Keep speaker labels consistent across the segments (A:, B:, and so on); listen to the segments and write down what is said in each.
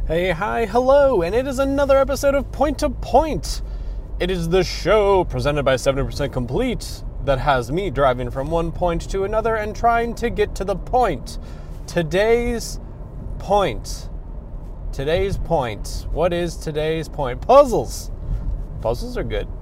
A: Hey, hi, hello, and it is another episode of Point to Point. It is the show presented by 70% Complete that has me driving from one point to another and trying to get to the point. Today's point. What is today's point? Puzzles. Puzzles are good.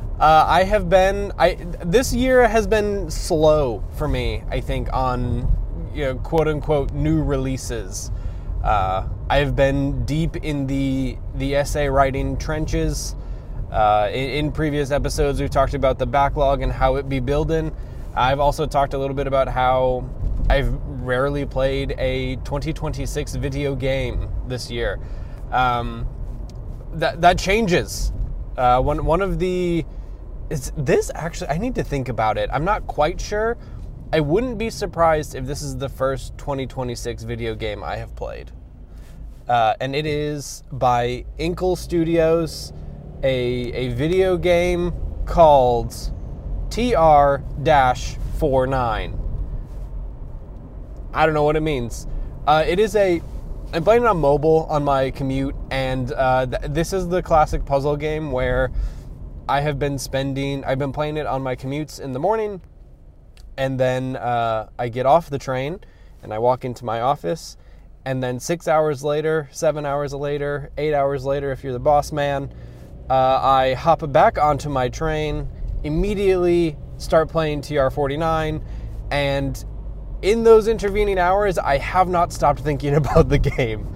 A: This year has been slow for me, I think, on, quote unquote, new releases. I've been deep in the essay writing trenches. In previous episodes, we've talked about the backlog and how it be building. I've also talked a little bit about how I've rarely played a 2026 video game this year. That changes. One of the... Is this actually... I need to think about it. I'm not quite sure. I wouldn't be surprised if this is the first 2026 video game I have played. And it is by Inkle Studios, a video game called TR-49. I don't know what it means. I'm playing it on mobile on my commute, and this is the classic puzzle game where I've been playing it on my commutes in the morning, and then I get off the train and I walk into my office, and then 6 hours later, 7 hours later, 8 hours later, if you're the boss man, I hop back onto my train, immediately start playing TR-49, and in those intervening hours, I have not stopped thinking about the game.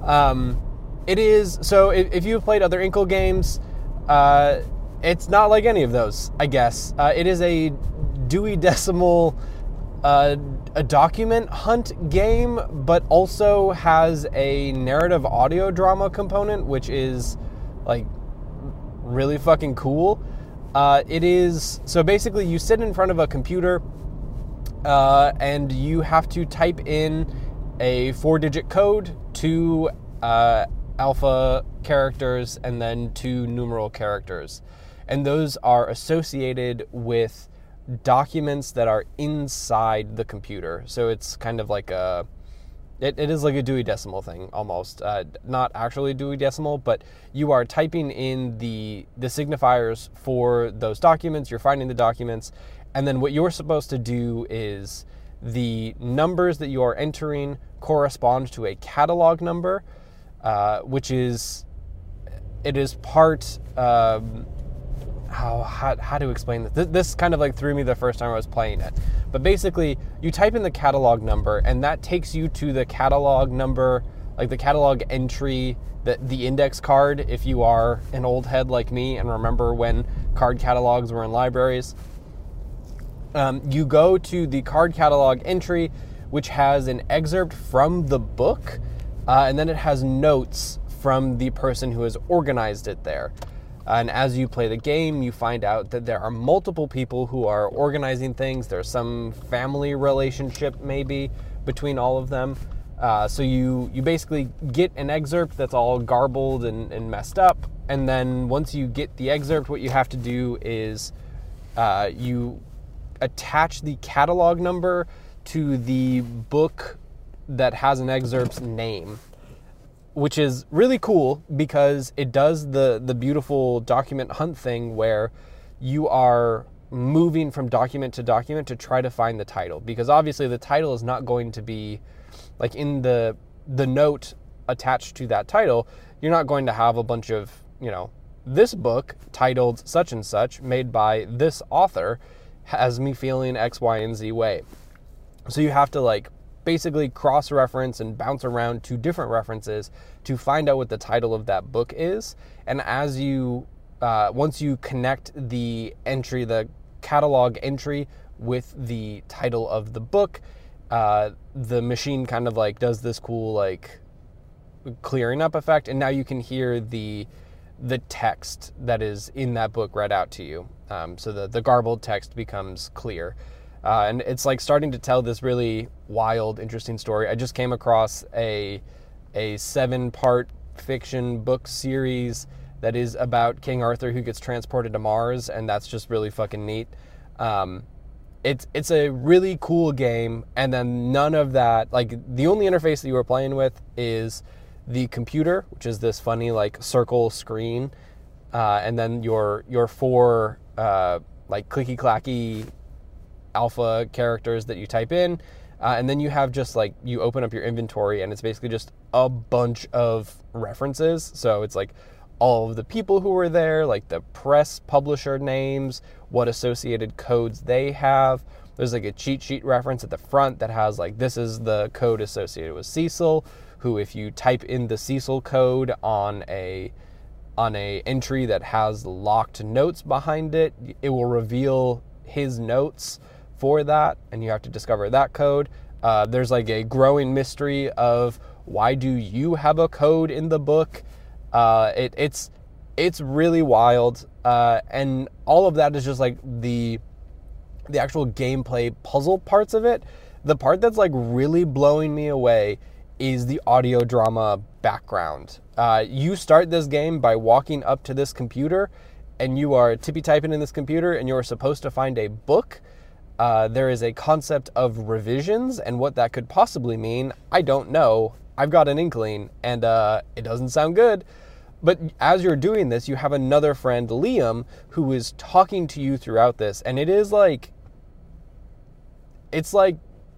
A: If you've played other Inkle games, it's not like any of those, I guess. It is a Dewey Decimal a document hunt game, but also has a narrative audio drama component, which is like really fucking cool. So basically you sit in front of a computer and you have to type in a 4-digit code, 2 alpha characters, and then 2 numeral characters. And those are associated with documents that are inside the computer. So it's kind of like it is like a Dewey Decimal thing, almost. Not actually Dewey Decimal, but you are typing in the signifiers for those documents, you're finding the documents, and then what you're supposed to do is the numbers that you are entering correspond to a catalog number, which is part... How to explain this? This kind of like threw me the first time I was playing it. But basically, you type in the catalog number, and that takes you to the catalog number, like the catalog entry, the index card, if you are an old head like me and remember when card catalogs were in libraries. You go to the card catalog entry, which has an excerpt from the book, and then it has notes from the person who has organized it there. And as you play the game, you find out that there are multiple people who are organizing things. There's some family relationship maybe between all of them. So you basically get an excerpt that's all garbled and messed up. And then once you get the excerpt, what you have to do is you attach the catalog number to the book that has an excerpt's name, which is really cool because it does the beautiful document hunt thing where you are moving from document to document to try to find the title. Because obviously the title is not going to be, like in the note attached to that title, you're not going to have a bunch of, this book titled such and such, made by this author, has me feeling X, Y, and Z way. So you have to basically cross-reference and bounce around to different references to find out what the title of that book is. And as you, once you connect the catalog entry with the title of the book, the machine kind of does this cool clearing up effect, and now you can hear the text that is in that book read out to you. So the garbled text becomes clear. And it's starting to tell this really wild, interesting story. I just came across a 7-part fiction book series that is about King Arthur who gets transported to Mars, and that's just really fucking neat. It's a really cool game, and then none of that, the only interface that you are playing with is the computer, which is this funny like circle screen, and then your four like clicky clacky alpha characters that you type in, and then you have just like you open up your inventory and it's basically just a bunch of references. So it's like all of the people who were there, like the press publisher names, what associated codes they have. There's like a cheat sheet reference at the front that has like, this is the code associated with Cecil, who if you type in the Cecil code on a entry that has locked notes behind it, it will reveal his notes for that, and you have to discover that code. There's like a growing mystery of why do you have a code in the book? It's really wild, and all of that is just like the actual gameplay puzzle parts of it. The part that's like really blowing me away is the audio drama background. You start this game by walking up to this computer, and you are tippy typing in this computer, and you are supposed to find a book. There is a concept of revisions, and what that could possibly mean, I don't know. I've got an inkling, and it doesn't sound good. But as you're doing this, you have another friend, Liam, who is talking to you throughout this, and it is like, it's like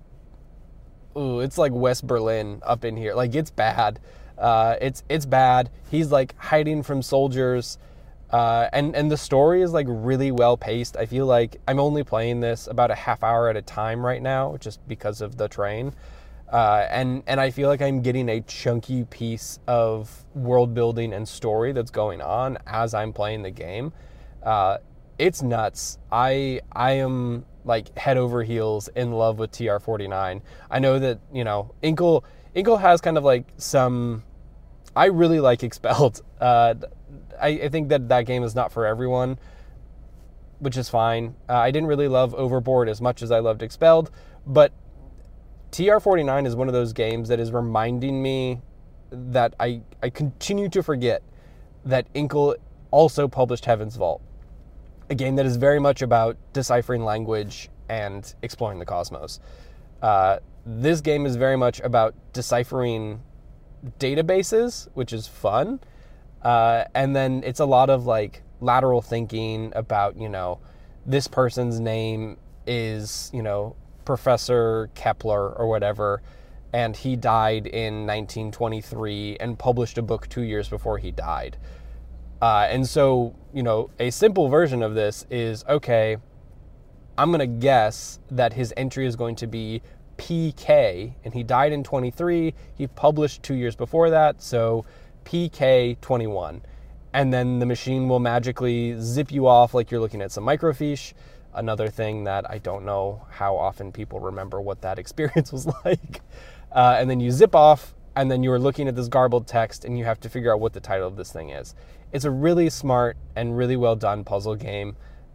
A: West Berlin up in here. Like, it's bad. It's bad. He's like hiding from soldiers, and the story is like really well paced. I feel like I'm only playing this about a half hour at a time right now, just because of the train. And I feel like I'm getting a chunky piece of world building and story that's going on as I'm playing the game. It's nuts. I am like head over heels in love with TR49. I know that, you know, Inkle has kind of like some, I really like Expelled. I think that game is not for everyone, which is fine. I didn't really love Overboard as much as I loved Expelled, but TR49 is one of those games that is reminding me that I continue to forget that Inkle also published Heaven's Vault, a game that is very much about deciphering language and exploring the cosmos. This game is very much about deciphering databases, which is fun. And then it's a lot of like lateral thinking about, you know, this person's name is, you know, Professor Kepler or whatever, and he died in 1923 and published a book 2 years before he died. And so, you know, a simple version of this is, okay, I'm going to guess that his entry is going to be PK, and he died in 23. He published 2 years before that, so PK 21. And then the machine will magically zip you off like you're looking at some microfiche. Another thing that I don't know how often people remember what that experience was like. And then you zip off, and then you're looking at this garbled text, and you have to figure out what the title of this thing is. It's a really smart and really well done puzzle game.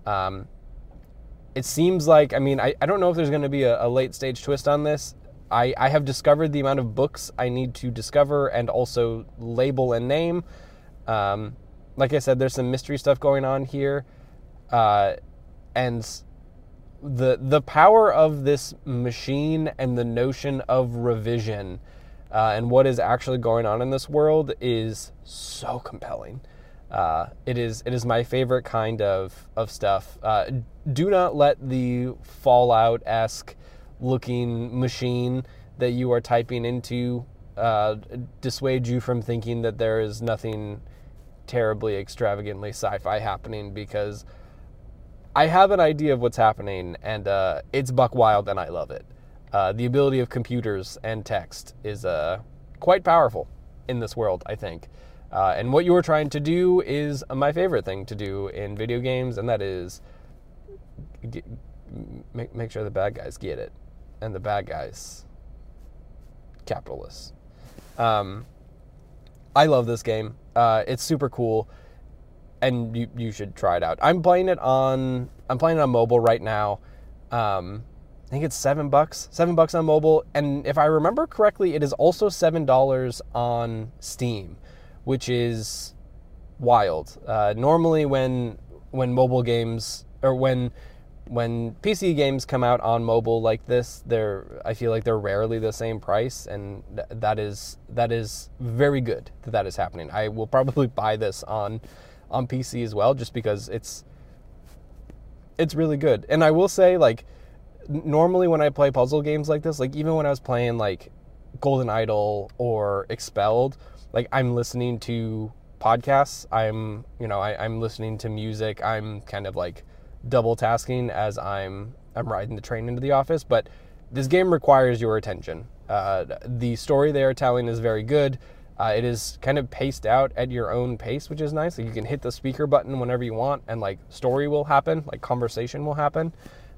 A: It seems like, I mean, I don't know if there's going to be a late stage twist on this. I have discovered the amount of books I need to discover and also label and name. Like I said, there's some mystery stuff going on here. And the power of this machine and the notion of revision and what is actually going on in this world is so compelling. It is my favorite kind of stuff. Do not let the Fallout-esque looking machine that you are typing into dissuade you from thinking that there is nothing terribly extravagantly sci-fi happening, because I have an idea of what's happening, and it's buck wild, and I love it. The ability of computers and text is quite powerful in this world, I think. And what you are trying to do is my favorite thing to do in video games, and that is make sure the bad guys get it, and the bad guys, capitalists. I love this game. It's super cool, and you should try it out. I'm playing it on mobile right now. I think it's $7, $7 on mobile, and if I remember correctly, it is also $7 on Steam, which is wild. Normally when mobile games, or when when PC games come out on mobile like this, I feel like they're rarely the same price, and that is very good that is happening. I will probably buy this on PC as well, just because it's really good. And I will say, like, normally when I play puzzle games like this, like even when I was playing like Golden Idol or Expelled, like I'm listening to podcasts, I'm listening to music, I'm kind of like double tasking as I'm riding the train into the office. But this game requires your attention. The story they are telling is very good. It is kind of paced out at your own pace, which is nice. Like you can hit the speaker button whenever you want, and like story will happen, like conversation will happen.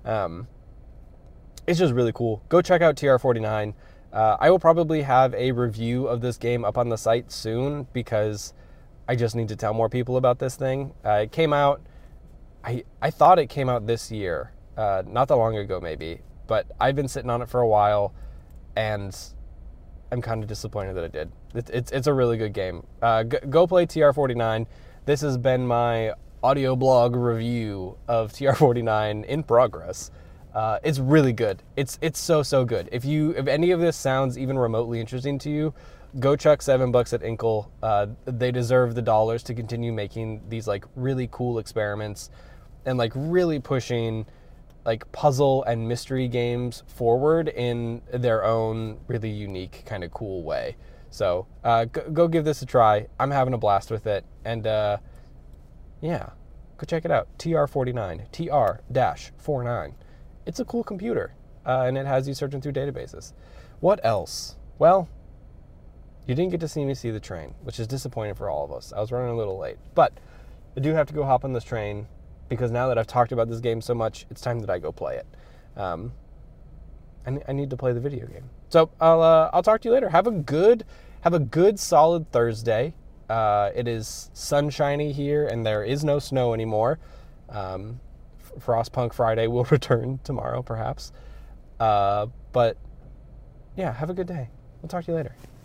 A: It's just really cool. Go check out TR49. I will probably have a review of this game up on the site soon, because I just need to tell more people about this thing. It came out, I thought it came out this year, not that long ago maybe, but I've been sitting on it for a while, and I'm kind of disappointed that it did. It's a really good game. Go play TR49. This has been my audio blog review of TR49 in progress. It's really good. It's so good. If any of this sounds even remotely interesting to you, go chuck $7 at Inkle. They deserve the dollars to continue making these like really cool experiments and like really pushing like puzzle and mystery games forward in their own really unique kind of cool way. So go give this a try. I'm having a blast with it, and yeah, go check it out. TR49, TR-49. It's a cool computer, and it has you searching through databases. What else? Well, you didn't get to see me see the train, which is disappointing for all of us. I was running a little late, but I do have to go hop on this train, because now that I've talked about this game so much, it's time that I go play it. I need to play the video game. So I'll talk to you later. Have a good solid Thursday. It is sunshiny here, and there is no snow anymore. Frostpunk Friday will return tomorrow, perhaps. But yeah, have a good day. We'll talk to you later.